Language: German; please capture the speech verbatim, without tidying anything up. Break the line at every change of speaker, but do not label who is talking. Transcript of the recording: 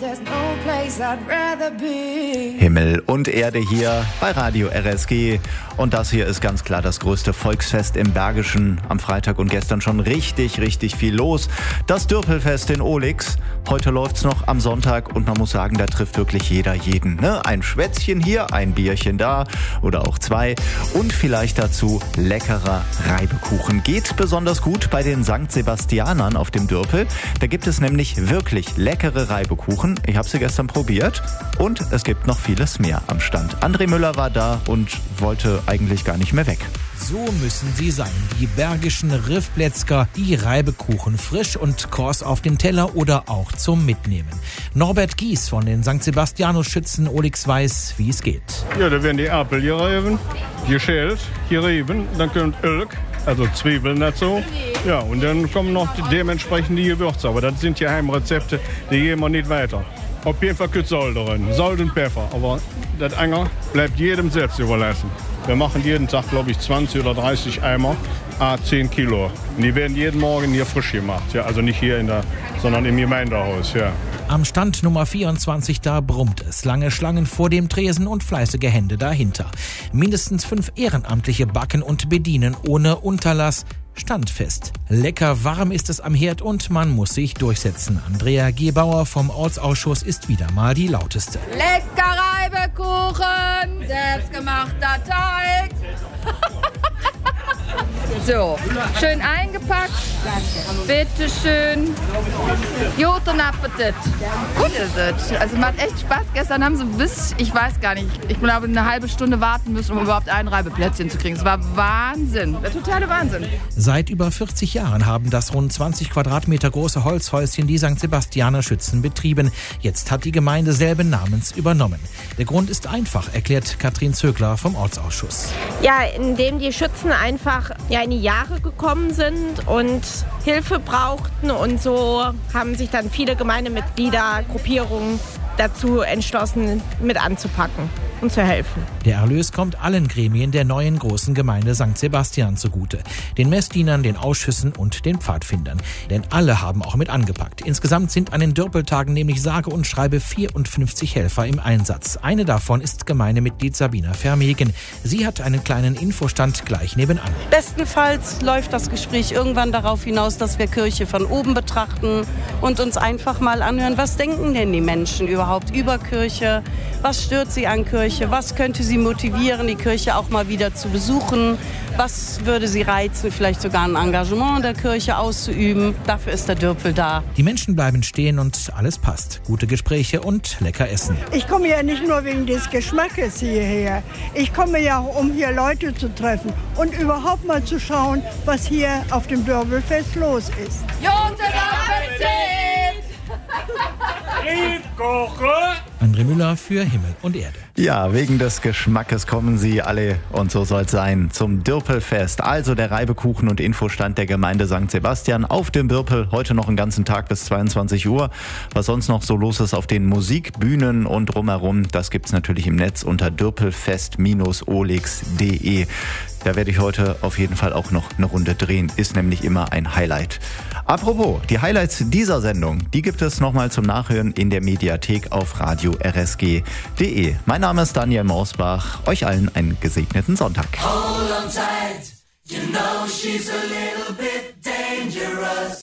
Himmel und Erde hier bei Radio R S G. Und das hier ist ganz klar das größte Volksfest im Bergischen. Am Freitag und gestern schon richtig, richtig viel los. Das Dürpelfest in Ohlix. Heute läuft's noch am Sonntag und man muss sagen, da trifft wirklich jeder jeden. Ne? Ein Schwätzchen hier, ein Bierchen da oder auch zwei. Und vielleicht dazu leckerer Reibekuchen. Geht besonders gut bei den Sankt Sebastianern auf dem Dürpel. Da gibt es nämlich wirklich leckere Reibekuchen. Ich habe sie gestern probiert. Und es gibt noch vieles mehr am Stand. André Müller war da und wollte eigentlich gar nicht mehr weg.
So müssen sie sein, die bergischen Riffplätzker, die Reibekuchen frisch und kross auf den Teller oder auch zum Mitnehmen. Norbert Gies von den Sankt Sebastianus-Schützen Ohlix weiß, wie es geht.
Ja, da werden die Apfel gerieben, geschält, gerieben, dann kommt Ölk, also Zwiebeln dazu. Ja, und dann kommen noch dementsprechend die Gewürze, aber das sind ja Heimrezepte, die gehen wir nicht weiter. Auf jeden Fall gibt es Salz drin, Salz und Pfeffer, aber das Anger bleibt jedem selbst überlassen. Wir machen jeden Tag, glaube ich, zwanzig oder dreißig Eimer, à zehn Kilo. Und die werden jeden Morgen hier frisch gemacht, ja, also nicht hier in der, sondern im Gemeindehaus, ja.
Am Stand Nummer vierundzwanzig, da brummt es. Lange Schlangen vor dem Tresen und fleißige Hände dahinter. Mindestens fünf Ehrenamtliche backen und bedienen ohne Unterlass. Standfest. Lecker warm ist es am Herd und man muss sich durchsetzen. Andrea Gebauer vom Ortsausschuss ist wieder mal die lauteste.
Lecker Reibekuchen, selbstgemachter Teig. So, schön eingepackt. Bitte schön. Guten Appetit. Gut ist es. Also macht echt Spaß. Gestern haben sie bis, ich weiß gar nicht, ich glaube eine halbe Stunde warten müssen, um überhaupt ein Reibeplätzchen zu kriegen. Es war Wahnsinn. Der totale Wahnsinn.
Seit über vierzig Jahren haben das rund zwanzig Quadratmeter große Holzhäuschen die Sankt Sebastianer Schützen betrieben. Jetzt hat die Gemeinde selben Namens übernommen. Der Grund ist einfach, erklärt Katrin Zögler vom Ortsausschuss.
Ja, indem die Schützen einfach ja, in die Jahre gekommen sind und Hilfe brauchten und so haben sich dann viele Gemeindemitglieder, Gruppierungen dazu entschlossen, mit anzupacken und zu helfen.
Der Erlös kommt allen Gremien der neuen großen Gemeinde Sankt Sebastian zugute. Den Messdienern, den Ausschüssen und den Pfadfindern. Denn alle haben auch mit angepackt. Insgesamt sind an den Dürpeltagen nämlich sage und schreibe vierundfünfzig Helfer im Einsatz. Eine davon ist Gemeindemitglied Sabina Vermegen. Sie hat einen kleinen Infostand gleich nebenan.
Bestenfalls läuft das Gespräch irgendwann darauf hinaus, dass wir Kirche von oben betrachten und uns einfach mal anhören, was denken denn die Menschen überhaupt über Kirche? Was stört sie an Kirche? Was könnte sie motivieren, die Kirche auch mal wieder zu besuchen? Was würde sie reizen, vielleicht sogar ein Engagement in der Kirche auszuüben? Dafür ist der Dürpel da.
Die Menschen bleiben stehen und alles passt. Gute Gespräche und lecker Essen.
Ich komme ja nicht nur wegen des Geschmackes hierher. Ich komme ja, um hier Leute zu treffen und überhaupt mal zu schauen, was hier auf dem Dürpelfest los ist.
Guten Appetit!
André Müller für Himmel und Erde.
Ja, wegen des Geschmackes kommen sie alle, und so soll's sein, zum Dürpelfest. Also der Reibekuchen- und Infostand der Gemeinde Sankt Sebastian auf dem Dürpel. Heute noch einen ganzen Tag bis zweiundzwanzig Uhr. Was sonst noch so los ist auf den Musikbühnen und drumherum, das gibt's natürlich im Netz unter dürpelfest Bindestrich ohlix punkt de. Da werde ich heute auf jeden Fall auch noch eine Runde drehen. Ist nämlich immer ein Highlight. Apropos, die Highlights dieser Sendung, die gibt es nochmal zum Nachhören in der Mediathek auf radio r s g punkt de. Mein Name ist Daniel Mausbach. Euch allen einen gesegneten Sonntag.
Hold on tight, you know she's a little bit dangerous.